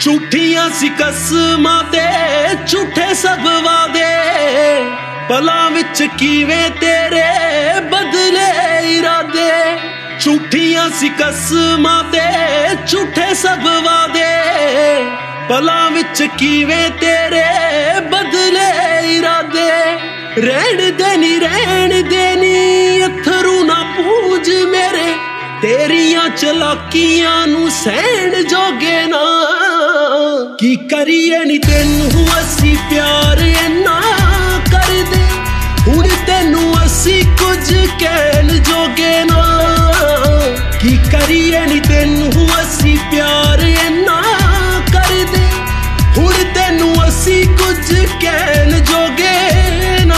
झूठियां सी कसमां ते झूठे सब वादे, पलां विच कीवें तेरे बदले इरादे। झूठियां सी कसमां ते झूठे सब वादे, पलां विच कीवें तेरे बदले इरादे। रहन देनी अथरू ना पूज मेरे, तेरियां चलाकियां नू सहन जोगे ना। की करिए नी तेनू असी प्यार इन्ना कर दे, हुण तेनू असी कुछ कहन जोगे ना। की करिए नी तेनू असी प्यार इन्ना कर दे, हुण तेनू असी कुछ कहन जोगे ना।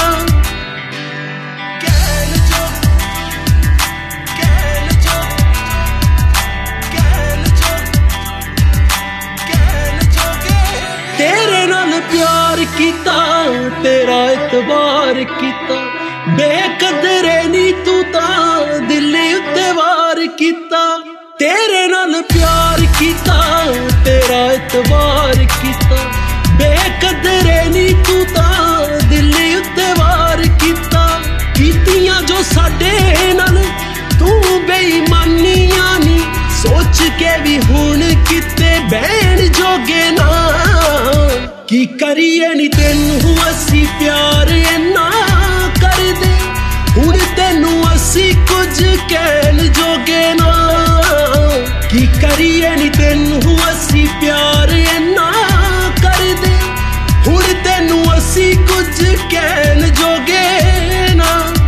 तेरे नाल प्यार कीता, तेरा इतबार कीता, बेकदरे नी तू तां दिल उत्ते वार कीता। तेरे नाल प्यार कीता, तेरा इतबार कीता, बेकदरे नी तू तां दिल उत्ते वार कीता। कीतियां जो साडे नाल तू बेईमानियां नी, सोच के भी हुण किते बैण जोगे ना। की करिए नी तेनू असी प्यार इन्ना कर दे, हुण तेनू असी कुछ कहन जोगे ना। की करिए नी तेनू असी प्यार इन्ना कर दे, हुण तेनू असी कुछ कहन जोगे ना।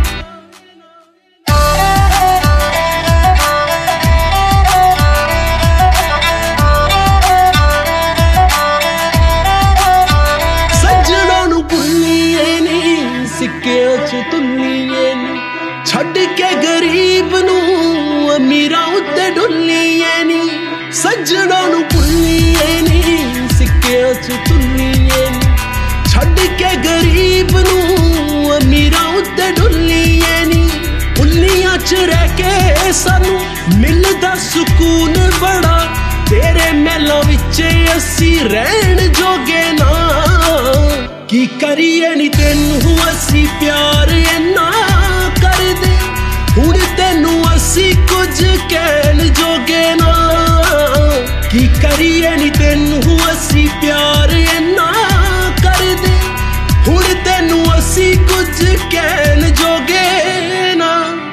सिक्कियां च तुल्लिए नी, छड्ड के गरीब नू अमीरां उत्ते डुल्लिए नी। सज्जणा नू भुल्लिए नी, सिक्कियां च तुल्लिए नी, छड्ड के गरीब नू अमीरां उत्ते डुल्लिए नी। उल्लियां च रह के सानू मिलदा सुकून बड़ा, तेरे महलां विच असी रहन जोगे ना। की करिए नी तेनू असी प्यार इन्ना कर दे, हुण तेनू असी कुछ कहन जोगे ना। की करिए नी तेनू असी प्यार इन्ना कर दे, हुण तेनू असी कुछ कहन जोगे ना।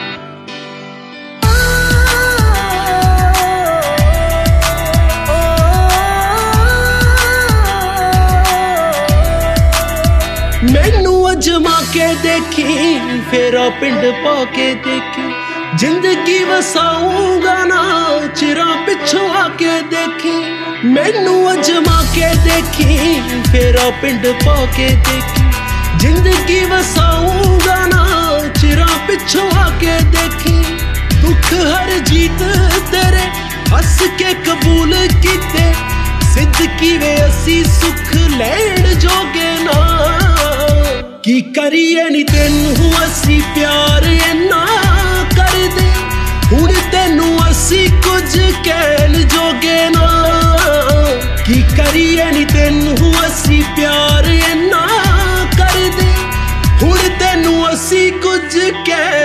मैनू अजमा के देखी, फेरा पिंड पा के देखी, जिंदगी वसाऊंगा ना चिरा पिछों आके देखी। मैनू अजमा के देखी, फेरा पिंड पा के देखी, जिंदगी वसाऊंगा ना चिरा पिछों आके देखी। दुख हर जीत तेरे हस के कबूल कीते, सिद्ध कीवे असी सुख लैण जोगे ना। की करिए नी तेनू असी प्यार इन्ना कर दे, हुण तेनू असी कुछ कहन जोगे ना। की करिए नी तेनू असी प्यार इन्ना कर दे, हुण तेनू असी कुछ कह